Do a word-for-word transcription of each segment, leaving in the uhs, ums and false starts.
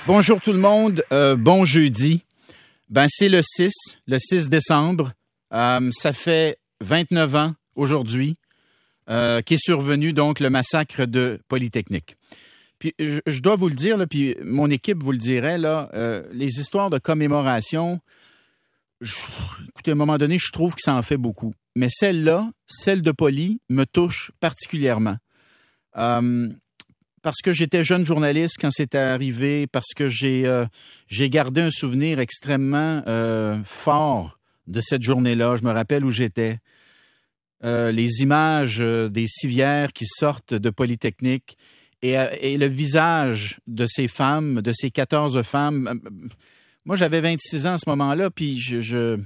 Bonjour tout le monde, euh, bon jeudi. Ben c'est le six, le six décembre. Euh, ça fait vingt-neuf ans aujourd'hui euh, qu'est survenu donc le massacre de Polytechnique. Puis je, je dois vous le dire, là, puis mon équipe vous le dirait, là, euh, les histoires de commémoration, je, écoutez, à un moment donné, je trouve que ça en fait beaucoup. Mais celle-là, celle de Poly, me touche particulièrement. Euh, Parce que j'étais jeune journaliste quand c'était arrivé, parce que j'ai euh, j'ai gardé un souvenir extrêmement euh, fort de cette journée-là. Je me rappelle où j'étais. Euh, les images euh, des civières qui sortent de Polytechnique et, euh, et le visage de ces femmes, de ces quatorze femmes. Euh, moi, j'avais vingt-six ans à ce moment-là, puis je... je...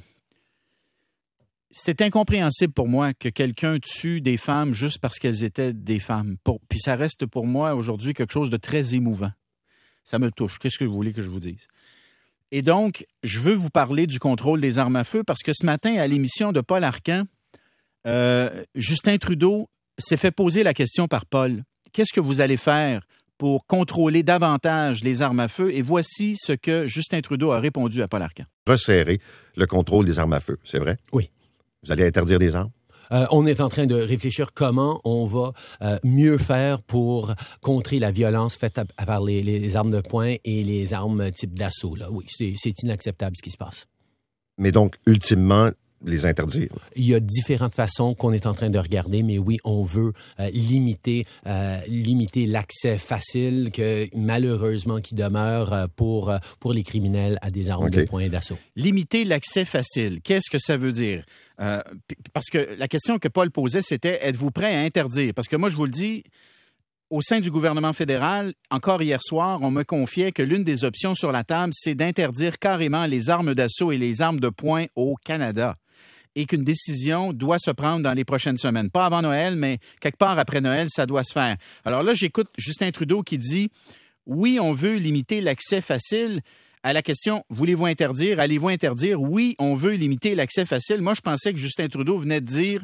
C'était incompréhensible pour moi que quelqu'un tue des femmes juste parce qu'elles étaient des femmes. Pour, puis ça reste pour moi aujourd'hui quelque chose de très émouvant. Ça me touche. Qu'est-ce que vous voulez que je vous dise? Et donc, je veux vous parler du contrôle des armes à feu parce que ce matin, à l'émission de Paul Arcand, euh, Justin Trudeau s'est fait poser la question par Paul. Qu'est-ce que vous allez faire pour contrôler davantage les armes à feu? Et voici ce que Justin Trudeau a répondu à Paul Arcand. Resserrer le contrôle des armes à feu, c'est vrai? Oui. Vous allez interdire des armes? Euh, on est en train de réfléchir comment on va euh, mieux faire pour contrer la violence faite à, à par les, les armes de poing et les armes type d'assaut. Là. Oui, c'est, c'est inacceptable ce qui se passe. Mais donc, ultimement, les interdire. Il y a différentes façons qu'on est en train de regarder, mais oui, on veut euh, limiter, euh, limiter l'accès facile que malheureusement qui demeure euh, pour, euh, pour les criminels à des armes okay. de poing et d'assaut. Limiter l'accès facile, qu'est-ce que ça veut dire? Euh, parce que la question que Paul posait, c'était « Êtes-vous prêt à interdire? » Parce que moi, je vous le dis, au sein du gouvernement fédéral, encore hier soir, on me confiait que l'une des options sur la table, c'est d'interdire carrément les armes d'assaut et les armes de poing au Canada. Et qu'une décision doit se prendre dans les prochaines semaines. Pas avant Noël, mais quelque part après Noël, ça doit se faire. Alors là, j'écoute Justin Trudeau qui dit « Oui, on veut limiter l'accès facile ». À la question « Voulez-vous interdire? Allez-vous interdire? » Oui, on veut limiter l'accès facile. Moi, je pensais que Justin Trudeau venait de dire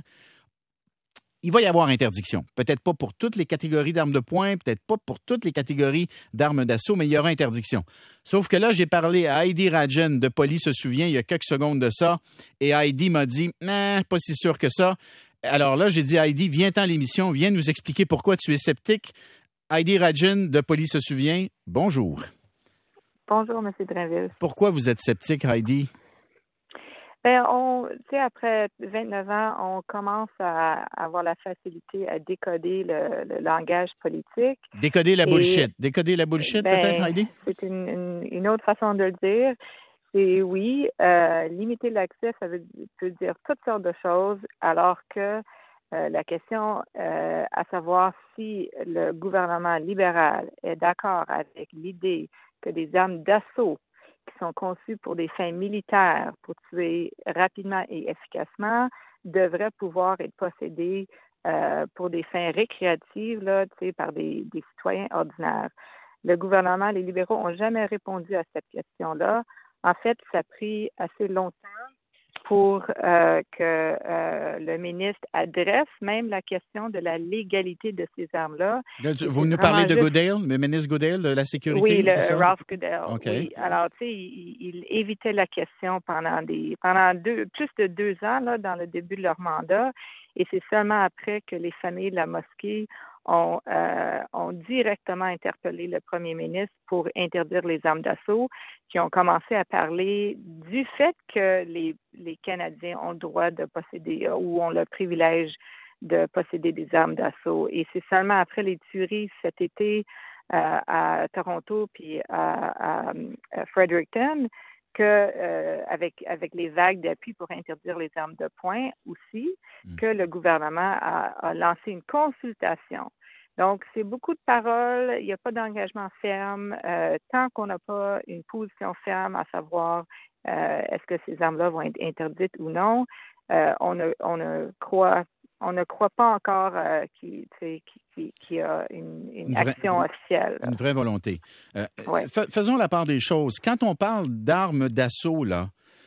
il va y avoir interdiction. Peut-être pas pour toutes les catégories d'armes de poing, peut-être pas pour toutes les catégories d'armes d'assaut, mais il y aura interdiction. Sauf que là, j'ai parlé à Heidi Rajan de Poly se souvient il y a quelques secondes de ça, et Heidi m'a dit « Non, pas si sûr que ça ». Alors là, j'ai dit à Heidi, viens-t'en à l'émission, viens nous expliquer pourquoi tu es sceptique. Heidi Rajan de Poly se souvient, bonjour. Bonjour, M. Drainville. Pourquoi vous êtes sceptique, Heidi? Bien, on, tu sais, après vingt-neuf ans, on commence à avoir la facilité à décoder le, le langage politique. Décoder la Et, bullshit. Décoder la bullshit, ben, peut-être, Heidi? C'est une, une, une autre façon de le dire. C'est oui, euh, limiter l'accès, ça veut, peut dire toutes sortes de choses, alors que euh, la question euh, à savoir si le gouvernement libéral est d'accord avec l'idée que des armes d'assaut qui sont conçues pour des fins militaires, pour tuer rapidement et efficacement, devraient pouvoir être possédées euh, pour des fins récréatives là, par des, des citoyens ordinaires. Le gouvernement, les libéraux n'ont jamais répondu à cette question-là. En fait, ça a pris assez longtemps pour euh, que euh, le ministre adresse même la question de la légalité de ces armes-là. Vous nous parlez de juste... Goodale, le ministre Goodale de la Sécurité? Oui, le, c'est ça? Ralph Goodale. Okay. Oui. Alors, tu sais, il, il évitait la question pendant des pendant deux, plus de deux ans là, dans le début de leur mandat. Et c'est seulement après que les familles de la mosquée ont, euh, ont directement interpellé le premier ministre pour interdire les armes d'assaut, qui ont commencé à parler du fait que les, les Canadiens ont le droit de posséder ou ont le privilège de posséder des armes d'assaut. Et c'est seulement après les tueries cet été euh, à Toronto puis à, à, à Fredericton que euh, avec avec les vagues d'appui pour interdire les armes de poing aussi, mmh. que le gouvernement a, a lancé une consultation. Donc, c'est beaucoup de paroles, il n'y a pas d'engagement ferme. Euh, tant qu'on n'a pas une position ferme à savoir euh, est-ce que ces armes-là vont être interdites ou non, euh, on, ne, on, ne croit, on ne croit pas encore euh, qu'il, qu'il, qu'il, qu'il y a une, une, une vraie, action officielle. Une vraie volonté. Euh, ouais. f- faisons la part des choses. Quand on parle d'armes d'assaut, là,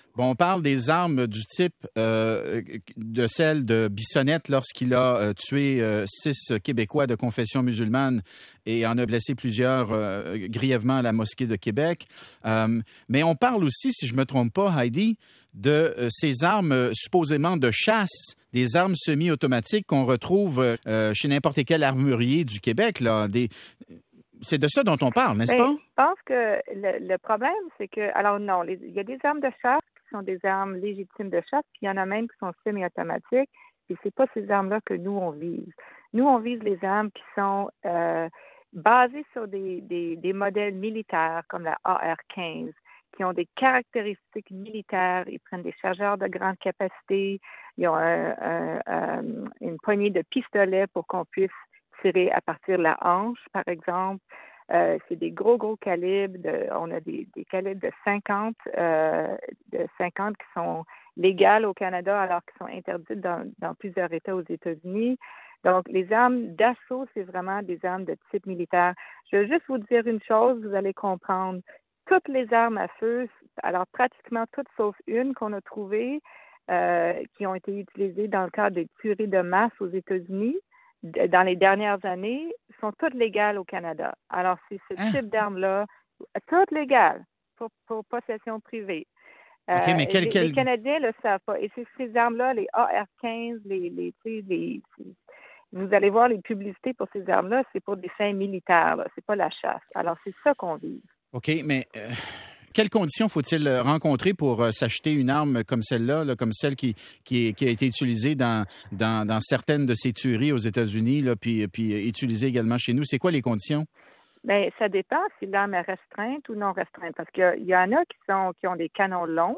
Bon, on parle des armes du type euh, de celle de Bissonnette lorsqu'il a euh, tué euh, six Québécois de confession musulmane et en a blessé plusieurs euh, grièvement à la mosquée de Québec. Euh, mais on parle aussi, si je me trompe pas, Heidi, de euh, ces armes euh, supposément de chasse, des armes semi-automatiques qu'on retrouve euh, chez n'importe quel armurier du Québec, là, des... C'est de ça dont on parle, n'est-ce Bien, pas? je pense que le, le problème, c'est que, alors non, les, il y a des armes de chasse qui sont des armes légitimes de chasse, puis il y en a même qui sont semi-automatiques, et c'est pas ces armes-là que nous, on vise. Nous, on vise les armes qui sont euh, basées sur des, des, des modèles militaires, comme la A R quinze, qui ont des caractéristiques militaires. Ils prennent des chargeurs de grande capacité, ils ont un, un, un, une poignée de pistolets pour qu'on puisse tirer à partir de la hanche, par exemple. Euh, c'est des gros, gros calibres. De, on a des, des calibres de cinquante, euh, de cinquante qui sont légales au Canada alors qu'ils sont interdites dans, dans plusieurs États aux États-Unis. Donc, les armes d'assaut, c'est vraiment des armes de type militaire. Je veux juste vous dire une chose, vous allez comprendre. Toutes les armes à feu, alors pratiquement toutes sauf une qu'on a trouvées, euh, qui ont été utilisées dans le cadre des tueries de masse aux États-Unis, dans les dernières années, sont toutes légales au Canada. Alors, c'est ce Hein? type d'armes-là, toutes légales pour, pour possession privée. OK, mais quel, les, quel... les Canadiens ne le savent pas. Et c'est ces armes-là, les A R quinze, les, les, les, vous allez voir les publicités pour ces armes-là, c'est pour des fins militaires, là. C'est pas la chasse. Alors, c'est ça qu'on vise. OK, mais... Euh... Quelles conditions faut-il rencontrer pour euh, s'acheter une arme comme celle-là, là, comme celle qui, qui, qui a été utilisée dans, dans, dans certaines de ces tueries aux États-Unis, là, puis, puis utilisée également chez nous? C'est quoi les conditions? Bien, ça dépend si l'arme est restreinte ou non restreinte, parce qu'il y, y en a qui sont qui ont des canons longs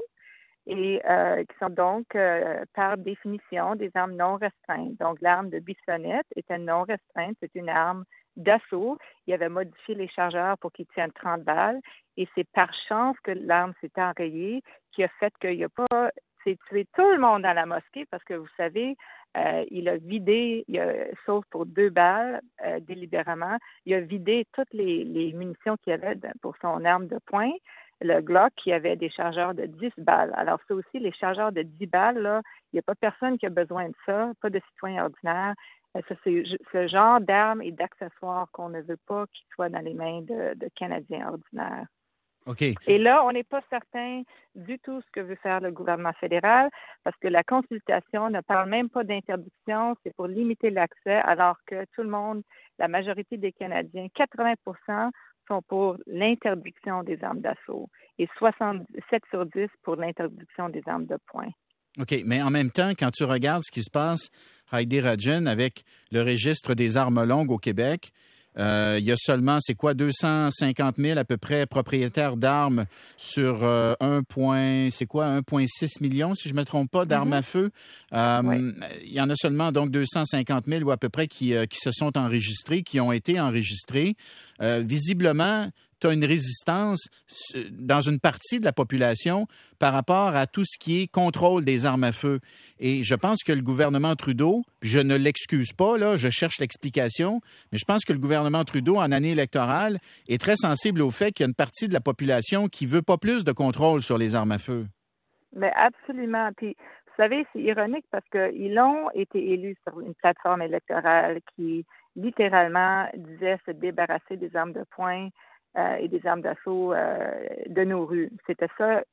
et euh, qui sont donc, euh, par définition, des armes non restreintes. Donc, l'arme de Bissonnette était non restreinte, c'est une arme d'assaut. Il avait modifié les chargeurs pour qu'ils tiennent trente balles et c'est par chance que l'arme s'est enrayée qui a fait qu'il n'y a pas c'est tué tout le monde dans la mosquée parce que vous savez, euh, il a vidé, il a, sauf pour deux balles euh, délibérément, il a vidé toutes les, les munitions qu'il y avait pour son arme de poing. Le Glock qui avait des chargeurs de dix balles. Alors, ça aussi, les chargeurs de dix balles, là, il n'y a pas personne qui a besoin de ça, pas de citoyen ordinaire. Ça, c'est ce genre d'armes et d'accessoires qu'on ne veut pas qu'ils soient dans les mains de, de Canadiens ordinaires. OK. Et là, on n'est pas certain du tout ce que veut faire le gouvernement fédéral parce que la consultation ne parle même pas d'interdiction, c'est pour limiter l'accès alors que tout le monde, la majorité des Canadiens, quatre-vingts pour cent sont pour l'interdiction des armes d'assaut et soixante-sept sur dix pour l'interdiction des armes de poing. OK, mais en même temps, quand tu regardes ce qui se passe, Heidi Rajan, avec le registre des armes longues au Québec, euh, il y a seulement, c'est quoi, deux cent cinquante mille à peu près propriétaires d'armes sur euh, un point, c'est quoi, un virgule six million, si je ne me trompe pas, d'armes mm-hmm. à feu. Euh, oui. Il y en a seulement donc deux cent cinquante mille ou à peu près qui, euh, qui se sont enregistrés, qui ont été enregistrés. Euh, visiblement, tu as une résistance dans une partie de la population par rapport à tout ce qui est contrôle des armes à feu. Et je pense que le gouvernement Trudeau, je ne l'excuse pas, là, je cherche l'explication, mais je pense que le gouvernement Trudeau, en année électorale, est très sensible au fait qu'il y a une partie de la population qui veut pas plus de contrôle sur les armes à feu. Mais absolument. Puis, vous savez, c'est ironique parce qu'ils ont été élus sur une plateforme électorale qui, littéralement, disait se débarrasser des armes de poing Euh, et des armes d'assaut euh, de nos rues. C'était ça.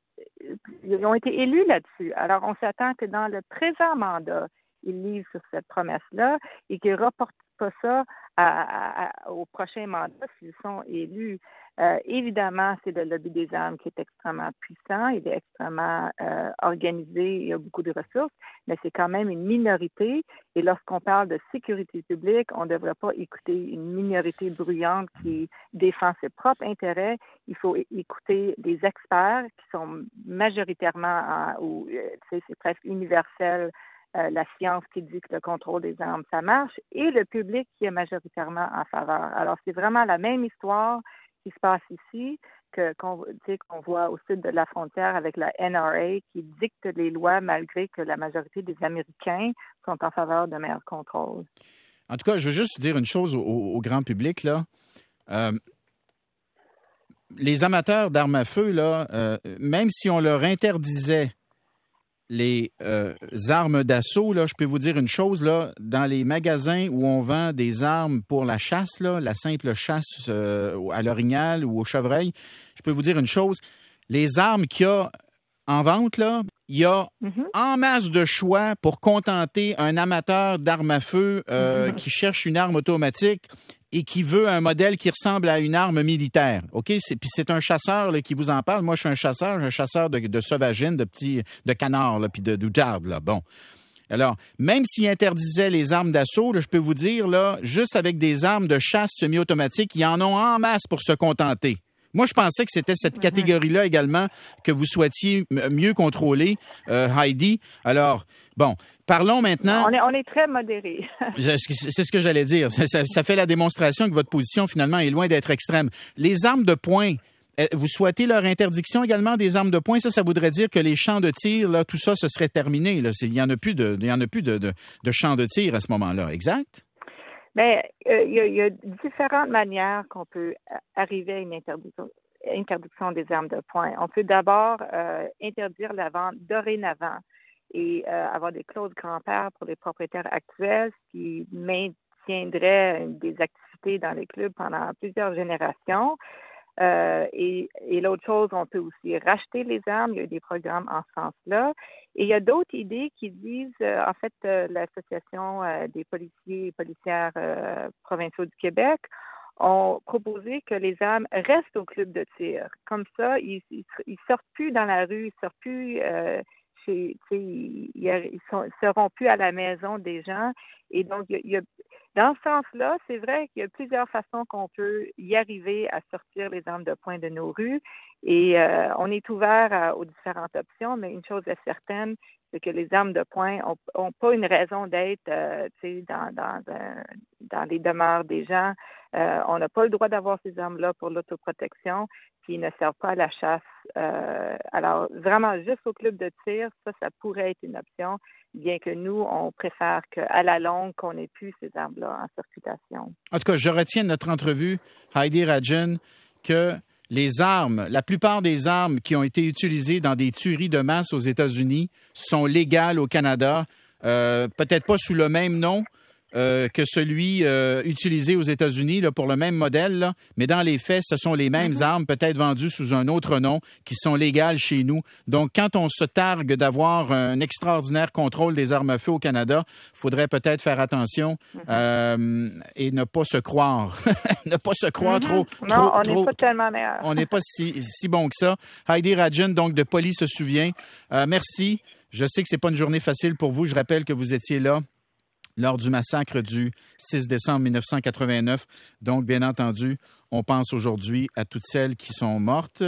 Ils ont été élus là-dessus. Alors, on s'attend que dans le présent mandat, ils livrent sur cette promesse-là et qu'ils ne reportent pas ça à, à, à, au prochain mandat s'ils sont élus. Euh, évidemment, c'est le lobby des armes qui est extrêmement puissant, il est extrêmement euh, organisé, il y a beaucoup de ressources, mais c'est quand même une minorité. Et lorsqu'on parle de sécurité publique, on ne devrait pas écouter une minorité bruyante qui défend ses propres intérêts. Il faut écouter des experts qui sont majoritairement, en, ou c'est, c'est presque universel, Euh, la science qui dit que le contrôle des armes, ça marche, et le public qui est majoritairement en faveur. Alors, c'est vraiment la même histoire qui se passe ici que, qu'on, qu'on voit au sud de la frontière avec la N R A qui dicte les lois malgré que la majorité des Américains sont en faveur de meilleur contrôle. En tout cas, je veux juste dire une chose au, au grand public, là. Euh, les amateurs d'armes à feu, là, euh, même si on leur interdisait les euh, armes d'assaut, là, je peux vous dire une chose, là, dans les magasins où on vend des armes pour la chasse, là, la simple chasse euh, à l'orignal ou au chevreuil, je peux vous dire une chose, les armes qu'il y a en vente, là, il y a mm-hmm. en masse de choix pour contenter un amateur d'armes à feu euh, mm-hmm. qui cherche une arme automatique et qui veut un modèle qui ressemble à une arme militaire. OK? C'est, puis c'est un chasseur là, qui vous en parle. Moi, je suis un chasseur, un chasseur de, de sauvagines, de petits de canards, là, puis de doutardes. Là. Bon. Alors, même s'il interdisait les armes d'assaut, là, je peux vous dire, là, juste avec des armes de chasse semi-automatiques, ils en ont en masse pour se contenter. Moi, je pensais que c'était cette catégorie-là également que vous souhaitiez m- mieux contrôler, euh, Heidi. Alors, bon, parlons maintenant... On est, on est très modéré. C'est ce que j'allais dire. Ça, ça, ça fait la démonstration que votre position, finalement, est loin d'être extrême. Les armes de poing, vous souhaitez leur interdiction également des armes de poing? Ça, ça voudrait dire que les champs de tir, là, tout ça, ce serait terminé. Là. Il n'y en a plus de, il y en a plus de, de, de champs de tir à ce moment-là, exact? Bien, euh, il, y a, il y a différentes manières qu'on peut arriver à une interdiction, interdiction des armes de poing. On peut d'abord euh, interdire la vente dorénavant et euh, avoir des clauses grand-père pour les propriétaires actuels qui maintiendraient des activités dans les clubs pendant plusieurs générations. Euh, et, et l'autre chose, on peut aussi racheter les armes. Il y a des programmes en ce sens-là. Et il y a d'autres idées qui disent, euh, en fait, euh, l'Association euh, des policiers et policières euh, provinciaux du Québec ont proposé que les armes restent au club de tir. Comme ça, ils ne sortent plus dans la rue, ils ne sortent plus... Euh, chez, ils ne seront plus à la maison des gens. Et donc, il y a, il y a, dans ce sens-là, c'est vrai qu'il y a plusieurs façons qu'on peut y arriver à sortir les armes de poing de nos rues. Et euh, on est ouvert à, aux différentes options, mais une chose est certaine, c'est que les armes de poing n'ont pas une raison d'être euh, dans, dans, dans, dans les demeures des gens. Euh, on n'a pas le droit d'avoir ces armes-là pour l'autoprotection, puis ils ne servent pas à la chasse. Euh, alors, vraiment, juste au club de tir, ça, ça pourrait être une option, bien que nous, on préfère qu'à la longue, qu'on n'ait plus ces armes-là en circulation. En tout cas, je retiens de notre entrevue, Heidi Radjen, que les armes, la plupart des armes qui ont été utilisées dans des tueries de masse aux États-Unis sont légales au Canada, euh, peut-être pas sous le même nom euh, que celui euh, utilisé aux États-Unis là, pour le même modèle, là, mais dans les faits, ce sont les mêmes mm-hmm. armes, peut-être vendues sous un autre nom, qui sont légales chez nous. Donc, quand on se targue d'avoir un extraordinaire contrôle des armes à feu au Canada, il faudrait peut-être faire attention mm-hmm. euh, et ne pas se croire. ne pas se croire mm-hmm. trop, non, trop... on trop, n'est pas tellement meilleur. On n'est pas si, si bon que ça. Heidi Radjen, donc, de Poli se souvient. Euh, merci. Je sais que c'est pas une journée facile pour vous. Je rappelle que vous étiez là lors du massacre du six décembre mille neuf cent quatre-vingt-neuf. Donc, bien entendu, on pense aujourd'hui à toutes celles qui sont mortes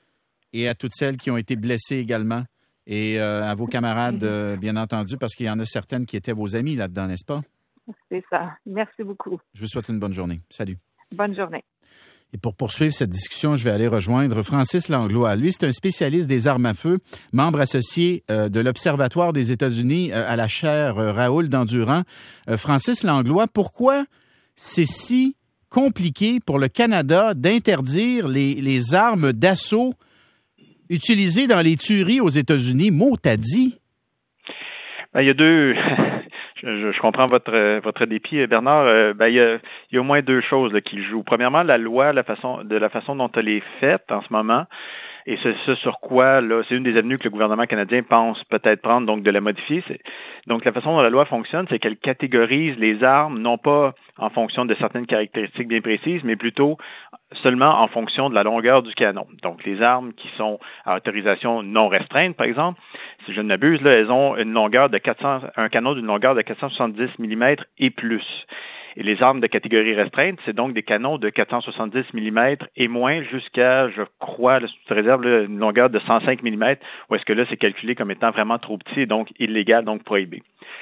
et à toutes celles qui ont été blessées également. Et euh, à vos camarades, euh, bien entendu, parce qu'il y en a certaines qui étaient vos amis là-dedans, n'est-ce pas? C'est ça. Merci beaucoup. Je vous souhaite une bonne journée. Salut. Bonne journée. Et pour poursuivre cette discussion, je vais aller rejoindre Francis Langlois. Lui, c'est un spécialiste des armes à feu, membre associé euh, de l'Observatoire des États-Unis euh, à la chaire euh, Raoul Dandurand. Euh, Francis Langlois, pourquoi c'est si compliqué pour le Canada d'interdire les, les armes d'assaut utilisées dans les tueries aux États-Unis? Mot t'as dit? Ben, il y a deux... Je, je comprends votre votre dépit, Bernard. Euh, ben, il y a, il y a au moins deux choses là, qui jouent. Premièrement, la loi, la façon de la façon dont elle est faite en ce moment, et c'est ce sur quoi là, c'est une des avenues que le gouvernement canadien pense peut-être prendre, donc de la modifier. C'est, donc la façon dont la loi fonctionne, c'est qu'elle catégorise les armes non pas en fonction de certaines caractéristiques bien précises, mais plutôt seulement en fonction de la longueur du canon. Donc les armes qui sont à autorisation non restreinte, par exemple, si je ne m'abuse, là, elles ont une longueur de quatre cents, un canon d'une longueur de quatre cent soixante-dix millimètres et plus. Et les armes de catégorie restreinte, c'est donc des canons de quatre cent soixante-dix millimètres et moins jusqu'à, je crois, là, sous réserve, là, une longueur de cent cinq millimètres, où est-ce que là, c'est calculé comme étant vraiment trop petit et donc illégal, donc prohibé.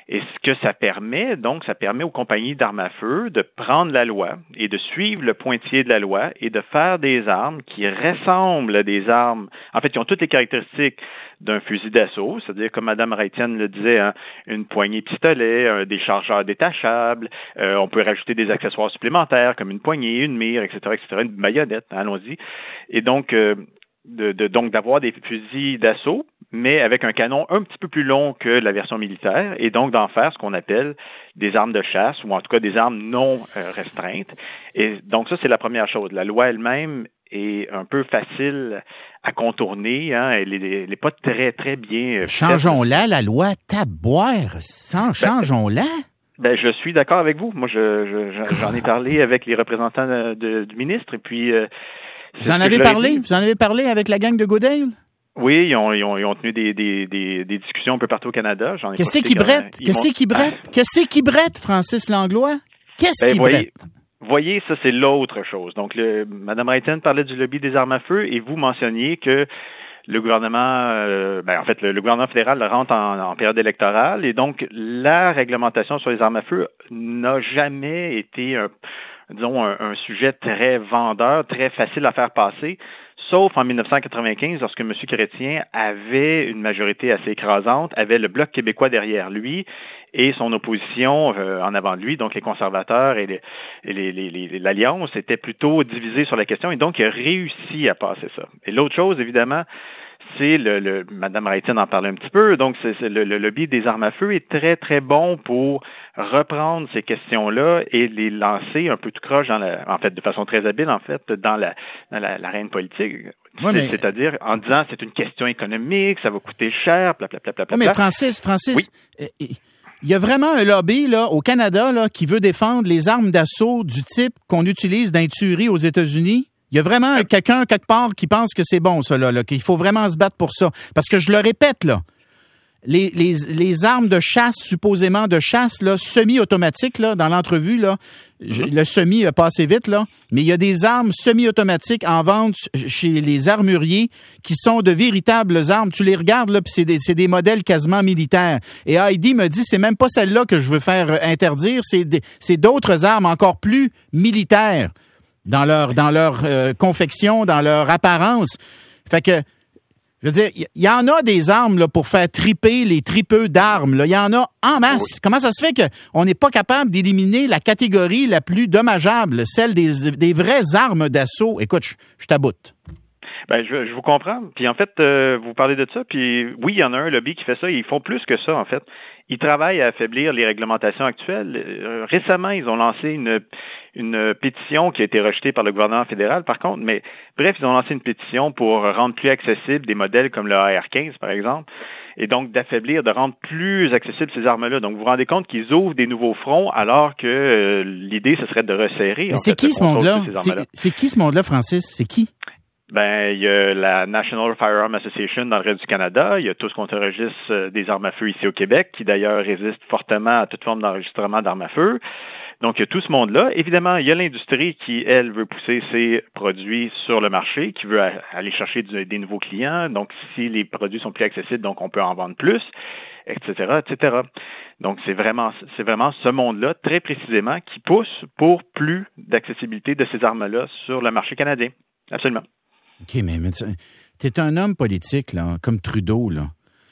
Et ce que ça permet, donc, ça permet aux compagnies d'armes à feu de prendre la loi et de suivre le pointillé de la loi et de faire des armes qui ressemblent à des armes, en fait, qui ont toutes les caractéristiques d'un fusil d'assaut, c'est-à-dire, comme Mme Reitienne le disait, hein, une poignée pistolet, un, des chargeurs détachables, euh, on peut rajouter des accessoires supplémentaires comme une poignée, une mire, et cetera, et cetera, une baïonnette, hein, allons-y. Et donc, euh, de, de, donc d'avoir des fusils d'assaut, mais avec un canon un petit peu plus long que la version militaire, et donc d'en faire ce qu'on appelle des armes de chasse, ou en tout cas des armes non euh, restreintes. Et donc ça, c'est la première chose. La loi elle-même est un peu facile à contourner, hein. Elle n'est pas très, très bien... Changeons-la, la loi, taboire, sans changeons-la. Ben, je suis d'accord avec vous. Moi, je, je, j'en ai parlé avec les représentants de, de, du ministre, et puis... Euh, Vous en avez parlé? Vous en avez parlé avec la gang de Goodale? Oui, ils ont, ils ont, ils ont tenu des, des, des, des discussions un peu partout au Canada. J'en ai Qu'est-ce qui brette? Qu'est-ce qui brette? Qu'est-ce qui brette, Francis Langlois? Qu'est-ce ben, qui voyez, brette? Voyez, ça, c'est l'autre chose. Donc, le, Mme Reitienne parlait du lobby des armes à feu et vous mentionniez que le gouvernement, euh, ben, en fait, le, le gouvernement fédéral rentre en, en période électorale et donc la réglementation sur les armes à feu n'a jamais été un, disons, un, un sujet très vendeur, très facile à faire passer, sauf en dix-neuf cent quatre-vingt-quinze, lorsque M. Chrétien avait une majorité assez écrasante, avait le Bloc québécois derrière lui et son opposition euh, en avant de lui, donc les conservateurs et, les, et les, les, les, l'Alliance étaient plutôt divisés sur la question, et donc il a réussi à passer ça. Et l'autre chose, évidemment, c'est le, le Mme Reitienne en parlait un petit peu, donc c'est, c'est le, le lobby des armes à feu est très, très bon pour reprendre ces questions-là et les lancer un peu tout croche dans la, en fait, de façon très habile, en fait, dans la, dans la, l'arène politique. Ouais, mais... C'est-à-dire en disant c'est une question économique, ça va coûter cher, blablabla. Bla, bla, bla, ouais, mais Francis, Francis, oui. euh, il y a vraiment un lobby là au Canada là qui veut défendre les armes d'assaut du type qu'on utilise dans les tueries aux États-Unis. Il y a vraiment euh... quelqu'un quelque part qui pense que c'est bon ça là, là, qu'il faut vraiment se battre pour ça. Parce que je le répète là, les les les armes de chasse supposément de chasse là semi-automatiques là dans l'entrevue là, je, le semi a passé vite là, mais il y a des armes semi-automatiques en vente chez les armuriers qui sont de véritables armes. Tu les regardes là, puis c'est des c'est des modèles quasiment militaires. Et Heidi me dit c'est même pas celle-là que je veux faire interdire, c'est des, c'est d'autres armes encore plus militaires dans leur dans leur euh, confection, dans leur apparence. Fait que je veux dire, il y, y en a des armes là, pour faire triper les tripeux d'armes. Il y en a en masse. Oui. Comment ça se fait qu'on n'est pas capable d'éliminer la catégorie la plus dommageable, celle des, des vraies armes d'assaut? Écoute, je, je t'aboute. Ben, je, je vous comprends. Puis en fait, euh, vous parlez de ça. Puis oui, il y en a un lobby qui fait ça. Et ils font plus que ça, en fait. Ils travaillent à affaiblir les réglementations actuelles. Euh, récemment, ils ont lancé une une pétition qui a été rejetée par le gouvernement fédéral, par contre. Mais bref, ils ont lancé une pétition pour rendre plus accessibles des modèles comme le A R quinze, par exemple, et donc d'affaiblir, de rendre plus accessibles ces armes-là. Donc, vous vous rendez compte qu'ils ouvrent des nouveaux fronts alors que euh, l'idée, ce serait de resserrer. Mais c'est fait, qui ce monde-là? C'est, c'est qui ce monde-là, Francis? C'est qui? Ben, il y a la National Firearm Association dans le reste du Canada. Il y a tout ce qu'on enregistre des armes à feu ici au Québec, qui d'ailleurs résiste fortement à toute forme d'enregistrement d'armes à feu. Donc, il y a tout ce monde-là. Évidemment, il y a l'industrie qui, elle, veut pousser ses produits sur le marché, qui veut aller chercher du, des nouveaux clients. Donc, si les produits sont plus accessibles, donc on peut en vendre plus, et cetera, et cetera. Donc, c'est vraiment, c'est vraiment ce monde-là, très précisément, qui pousse pour plus d'accessibilité de ces armes-là sur le marché canadien. Absolument. OK, mais, mais t'es un homme politique, là, comme Trudeau, là.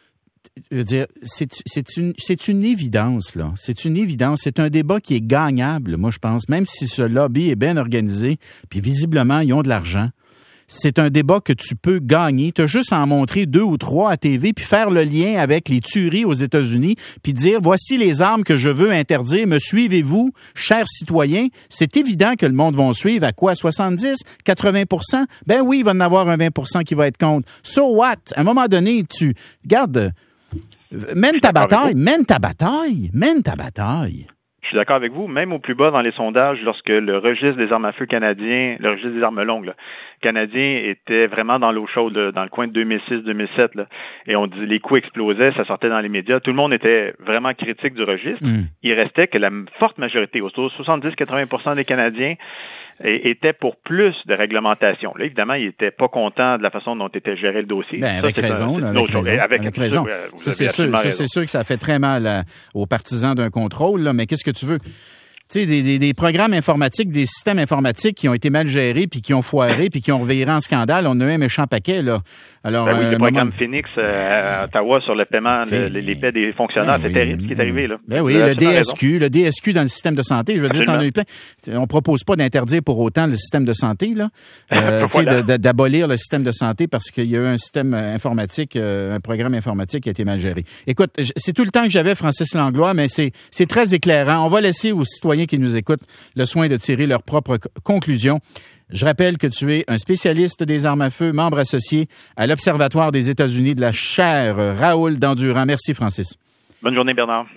Je veux dire, c'est, c'est, une, c'est une évidence, là. C'est une évidence. C'est un débat qui est gagnable, moi, je pense. Même si ce lobby est bien organisé, puis visiblement, ils ont de l'argent. C'est un débat que tu peux gagner. Tu as juste à en montrer deux ou trois à T V, puis faire le lien avec les tueries aux États-Unis, puis dire, voici les armes que je veux interdire. Me suivez-vous, chers citoyens? C'est évident que le monde va suivre à quoi? soixante-dix, quatre-vingts pour cent? Ben oui, il va en avoir un vingt pour cent qui va être contre. So what? À un moment donné, tu... Regarde... Mène ta bataille, mène ta bataille, mène ta bataille. Je suis d'accord avec vous, même au plus bas dans les sondages, lorsque le registre des armes à feu canadien, le registre des armes longues, là, Canadien était vraiment dans l'eau chaude, là, dans le coin de deux mille six deux mille sept. Là, et on dit les coûts explosaient, ça sortait dans les médias. Tout le monde était vraiment critique du registre. Mm. Il restait que la forte majorité, autour de soixante-dix à quatre-vingts pour cent des Canadiens, étaient pour plus de réglementation. Là, évidemment, ils n'étaient pas contents de la façon dont était géré le dossier. Ben, avec, ça, raison, un, là, avec raison. Avec, avec raison. Ça, c'est sûr, ça, c'est sûr que ça fait très mal à, aux partisans d'un contrôle, là, mais qu'est-ce que tu veux? Tu sais, des, des, des programmes informatiques, des systèmes informatiques qui ont été mal gérés, puis qui ont foiré, puis qui ont reviré en scandale, on a eu un méchant paquet, là. Alors, ben oui, euh, le programme moment... Phoenix euh, à Ottawa sur le paiement, le, les paix des fonctionnaires, ben c'est oui, terrible ce qui est arrivé, là. Ben oui, le D S Q, raison. le D S Q dans le système de santé, je veux Absolument. dire, t'en as eu plein. On propose pas d'interdire pour autant le système de santé, là. Euh, voilà. tu sais, d'abolir le système de santé parce qu'il y a eu un système informatique, euh, un programme informatique qui a été mal géré. Écoute, c'est tout le temps que j'avais, Francis Langlois, mais c'est, c'est très éclairant. On va laisser aux citoyens qui nous écoutent le soin de tirer leurs propres conclusions. Je rappelle que tu es un spécialiste des armes à feu, membre associé à l'Observatoire des États-Unis de la chaire Raoul Dandurand. Merci, Francis. Bonne journée, Bernard.